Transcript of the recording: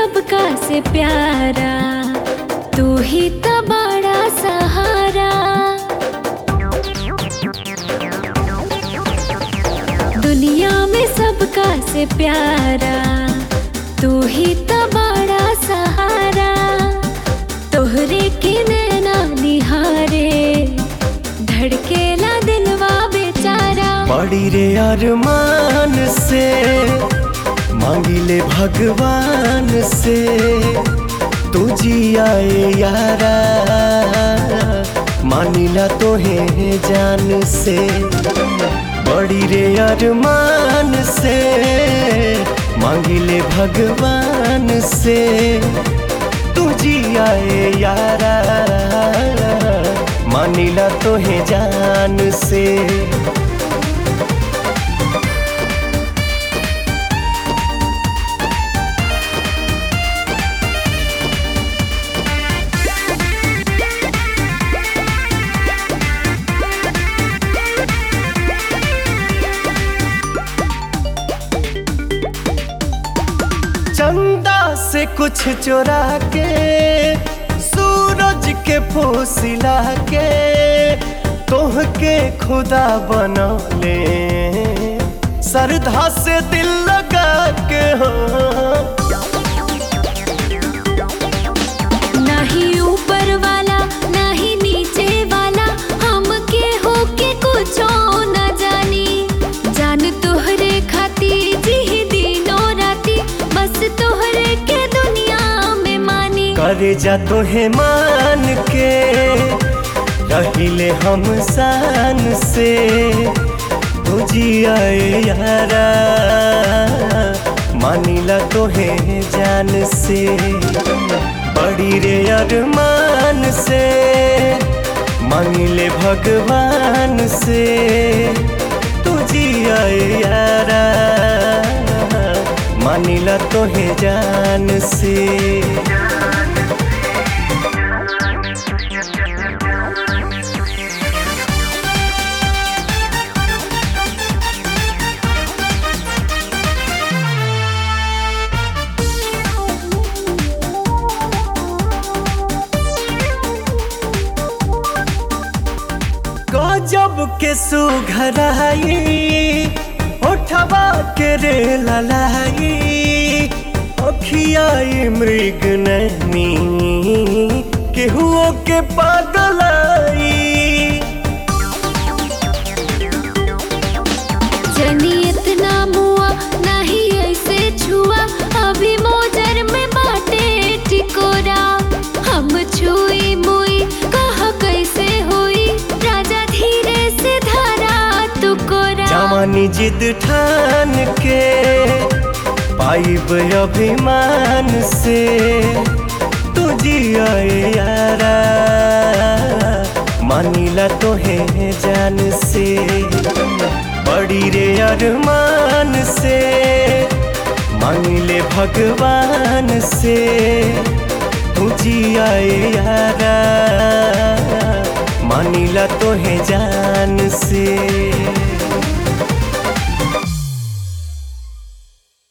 सबका से प्यारा, तू ही तो बड़ा सहारा। दुनिया में सबका से प्यारा, तू ही तो बड़ा सहारा। तोहरे के नैना निहारे, धड़केला दिलवा बेचारा। बड़ी रे अरमान से मांगिले भगवान से, तू जियाए यारा मानिला तोहे जान से। बड़ी रे अरमान से मांगिले भगवान से, तू जियाए यारा मानिला तोहे जान से। चंदा से कुछ चुरा के, सूरज के फूसिला के, तोह के खुदा बनौले श्रद्धा से दिल लगा के हो। नहीं ऊपर वाला नहीं नीचे वाला, हमके होके कुछो न जानी। जान तोहरे खाती जी दिनों राती, बस तोहरे के दुनिया में मानी। करे जा तोहे मान के रहिले हम शान से, तू जियाए यारा मानिला तोहे जान से। बड़ी रे अरमान से मांगिले भगवान से, तू जियाए यारा मानिला तोहे जान से। गजब के सुघराई होठवा के रे ललाई, अखियाई मृग नैनी केहुओ के पागलाई। जनी इतना मुआ नहीं ऐसे छुआ, अभी मोजर में बाटे टिकोरा। हम छुई मुई कहा कैसे हुई, राजा धीरे से धारा तू कोरा। जवानी जिद ठान के पाइब अभिमान से, तू जियाए यारा मानिला तोहे जान से। बड़ी रे अरमान से मांगिले भगवान से, तू जियाए यारा मानिला तोहे जान से।